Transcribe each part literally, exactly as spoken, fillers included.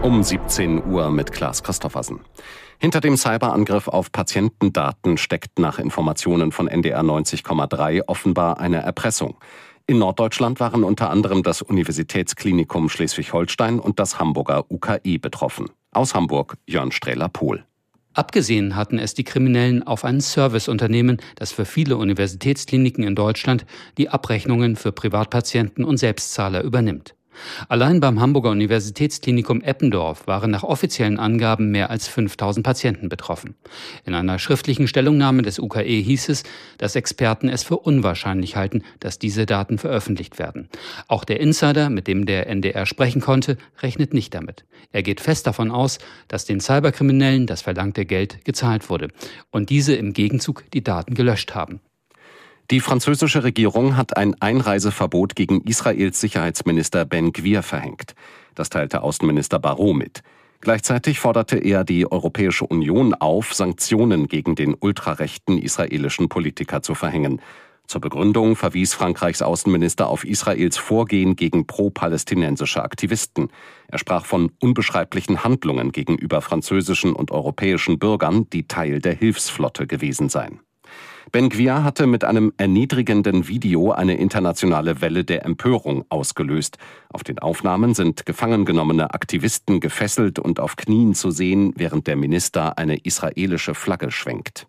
Um siebzehn Uhr mit Klaas Christoffersen. Hinter dem Cyberangriff auf Patientendaten steckt nach Informationen von N D R neunzig Komma drei offenbar eine Erpressung. In Norddeutschland waren unter anderem das Universitätsklinikum Schleswig-Holstein und das Hamburger U K I betroffen. Aus Hamburg Jörn Strehler-Pohl. Abgesehen hatten es die Kriminellen auf ein Serviceunternehmen, das für viele Universitätskliniken in Deutschland die Abrechnungen für Privatpatienten und Selbstzahler übernimmt. Allein beim Hamburger Universitätsklinikum Eppendorf waren nach offiziellen Angaben mehr als fünftausend Patienten betroffen. In einer schriftlichen Stellungnahme des U K E hieß es, dass Experten es für unwahrscheinlich halten, dass diese Daten veröffentlicht werden. Auch der Insider, mit dem der N D R sprechen konnte, rechnet nicht damit. Er geht fest davon aus, dass den Cyberkriminellen das verlangte Geld gezahlt wurde und diese im Gegenzug die Daten gelöscht haben. Die französische Regierung hat ein Einreiseverbot gegen Israels Sicherheitsminister Ben Gvir verhängt. Das teilte Außenminister Barrot mit. Gleichzeitig forderte er die Europäische Union auf, Sanktionen gegen den ultrarechten israelischen Politiker zu verhängen. Zur Begründung verwies Frankreichs Außenminister auf Israels Vorgehen gegen pro-palästinensische Aktivisten. Er sprach von unbeschreiblichen Handlungen gegenüber französischen und europäischen Bürgern, die Teil der Hilfsflotte gewesen seien. Ben Gvir hatte mit einem erniedrigenden Video eine internationale Welle der Empörung ausgelöst. Auf den Aufnahmen sind gefangen genommene Aktivisten gefesselt und auf Knien zu sehen, während der Minister eine israelische Flagge schwenkt.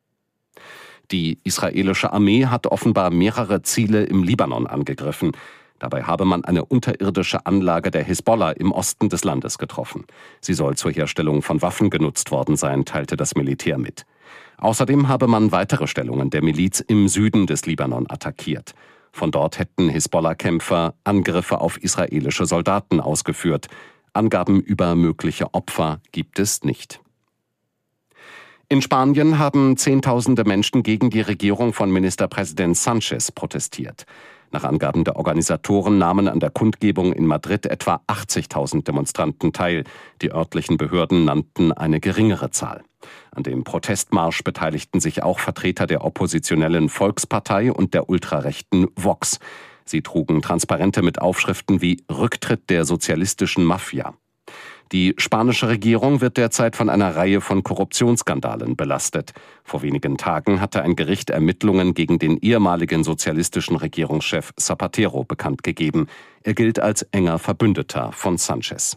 Die israelische Armee hat offenbar mehrere Ziele im Libanon angegriffen. Dabei habe man eine unterirdische Anlage der Hisbollah im Osten des Landes getroffen. Sie soll zur Herstellung von Waffen genutzt worden sein, teilte das Militär mit. Außerdem habe man weitere Stellungen der Miliz im Süden des Libanon attackiert. Von dort hätten Hisbollah-Kämpfer Angriffe auf israelische Soldaten ausgeführt. Angaben über mögliche Opfer gibt es nicht. In Spanien haben Zehntausende Menschen gegen die Regierung von Ministerpräsident Sánchez protestiert. Nach Angaben der Organisatoren nahmen an der Kundgebung in Madrid etwa achtzigtausend Demonstranten teil. Die örtlichen Behörden nannten eine geringere Zahl. An dem Protestmarsch beteiligten sich auch Vertreter der oppositionellen Volkspartei und der ultrarechten Vox. Sie trugen Transparente mit Aufschriften wie »Rücktritt der sozialistischen Mafia«. Die spanische Regierung wird derzeit von einer Reihe von Korruptionsskandalen belastet. Vor wenigen Tagen hatte ein Gericht Ermittlungen gegen den ehemaligen sozialistischen Regierungschef Zapatero bekannt gegeben. Er gilt als enger Verbündeter von Sánchez.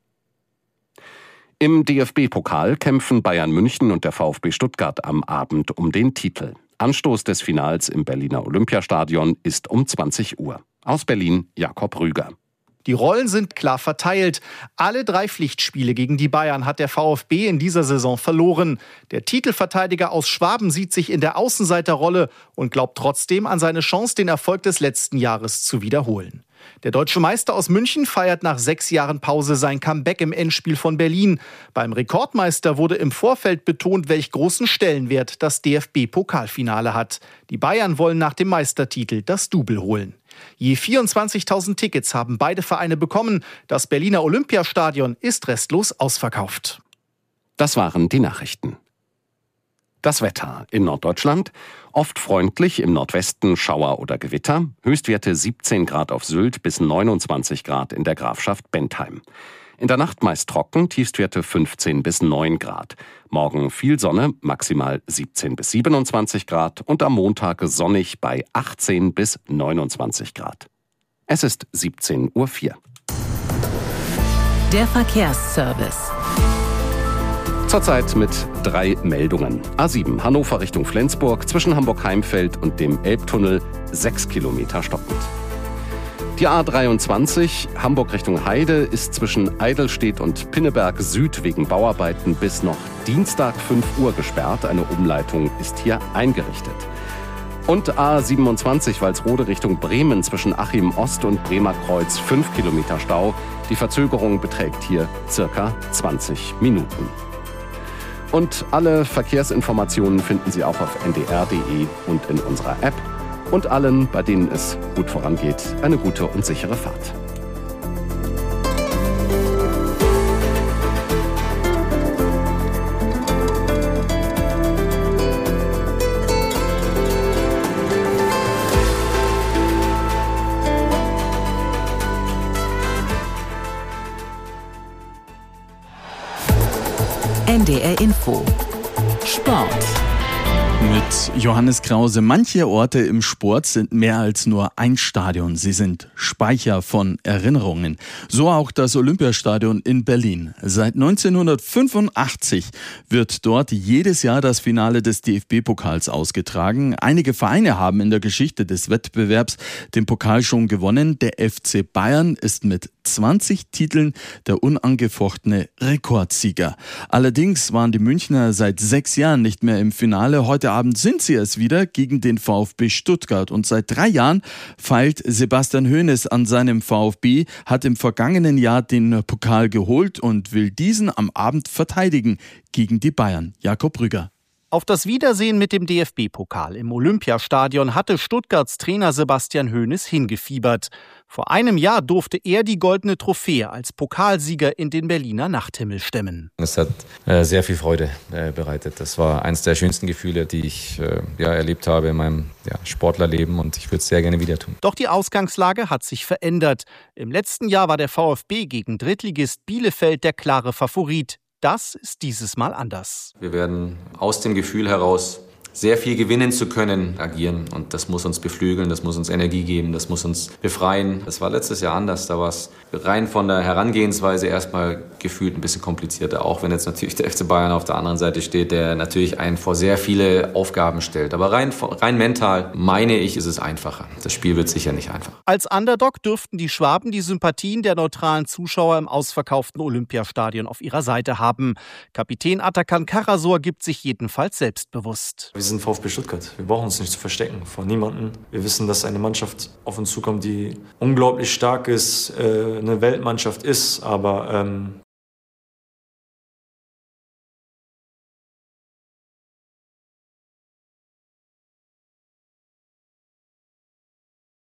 Im D F B-Pokal kämpfen Bayern München und der VfB Stuttgart am Abend um den Titel. Anstoß des Finals im Berliner Olympiastadion ist um zwanzig Uhr. Aus Berlin Jakob Rüger. Die Rollen sind klar verteilt. Alle drei Pflichtspiele gegen die Bayern hat der VfB in dieser Saison verloren. Der Titelverteidiger aus Schwaben sieht sich in der Außenseiterrolle und glaubt trotzdem an seine Chance, den Erfolg des letzten Jahres zu wiederholen. Der deutsche Meister aus München feiert nach sechs Jahren Pause sein Comeback im Endspiel von Berlin. Beim Rekordmeister wurde im Vorfeld betont, welch großen Stellenwert das D F B-Pokalfinale hat. Die Bayern wollen nach dem Meistertitel das Double holen. Je vierundzwanzigtausend Tickets haben beide Vereine bekommen. Das Berliner Olympiastadion ist restlos ausverkauft. Das waren die Nachrichten. Das Wetter in Norddeutschland: oft freundlich, im Nordwesten Schauer oder Gewitter. Höchstwerte siebzehn Grad auf Sylt bis neunundzwanzig Grad in der Grafschaft Bentheim. In der Nacht meist trocken, Tiefstwerte fünfzehn bis neun Grad. Morgen viel Sonne, maximal siebzehn bis siebenundzwanzig Grad und am Montag sonnig bei achtzehn bis neunundzwanzig Grad. Es ist siebzehn Uhr vier. Der Verkehrsservice. Zurzeit mit drei Meldungen. A sieben Hannover Richtung Flensburg, zwischen Hamburg-Heimfeld und dem Elbtunnel sechs Kilometer stockend. Die A dreiundzwanzig Hamburg Richtung Heide ist zwischen Eidelstedt und Pinneberg Süd wegen Bauarbeiten bis noch Dienstag fünf Uhr gesperrt. Eine Umleitung ist hier eingerichtet. Und A siebenundzwanzig Walsrode Richtung Bremen zwischen Achim Ost und Bremer Kreuz fünf Kilometer Stau. Die Verzögerung beträgt hier circa zwanzig Minuten. Und alle Verkehrsinformationen finden Sie auch auf n d r punkt d e und in unserer App. Und allen, bei denen es gut vorangeht, eine gute und sichere Fahrt. N D R Info Sport. Mit Johannes Krause. Manche Orte im Sport sind mehr als nur ein Stadion. Sie sind Speicher von Erinnerungen. So auch das Olympiastadion in Berlin. Seit neunzehnhundertfünfundachtzig wird dort jedes Jahr das Finale des D F B-Pokals ausgetragen. Einige Vereine haben in der Geschichte des Wettbewerbs den Pokal schon gewonnen. Der F C Bayern ist mit zwanzig Titeln der unangefochtene Rekordsieger. Allerdings waren die Münchner seit sechs Jahren nicht mehr im Finale. Heute Abend sind sie es wieder gegen den VfB Stuttgart. Und seit drei Jahren feilt Sebastian Hoeneß an seinem VfB, hat im vergangenen Jahr den Pokal geholt und will diesen am Abend verteidigen gegen die Bayern. Jakob Rüger. Auf das Wiedersehen mit dem D F B-Pokal im Olympiastadion hatte Stuttgarts Trainer Sebastian Hoeneß hingefiebert. Vor einem Jahr durfte er die goldene Trophäe als Pokalsieger in den Berliner Nachthimmel stemmen. Es hat äh, sehr viel Freude äh, bereitet. Das war eines der schönsten Gefühle, die ich äh, ja, erlebt habe in meinem ja, Sportlerleben, und ich würde es sehr gerne wieder tun. Doch die Ausgangslage hat sich verändert. Im letzten Jahr war der VfB gegen Drittligist Bielefeld der klare Favorit. Das ist dieses Mal anders. Wir werden aus dem Gefühl heraus, sehr viel gewinnen zu können, agieren. Und das muss uns beflügeln, das muss uns Energie geben, das muss uns befreien. Das war letztes Jahr anders. Da war es rein von der Herangehensweise erstmal gefühlt ein bisschen komplizierter. Auch wenn jetzt natürlich der F C Bayern auf der anderen Seite steht, der natürlich einen vor sehr viele Aufgaben stellt. Aber rein, rein mental, meine ich, ist es einfacher. Das Spiel wird sicher nicht einfach. Als Underdog dürften die Schwaben die Sympathien der neutralen Zuschauer im ausverkauften Olympiastadion auf ihrer Seite haben. Kapitän Atakan Karasor gibt sich jedenfalls selbstbewusst. Wir sind VfB Stuttgart. Wir brauchen uns nicht zu verstecken vor niemandem. Wir wissen, dass eine Mannschaft auf uns zukommt, die unglaublich stark ist, äh, eine Weltmannschaft ist. Aber ähm,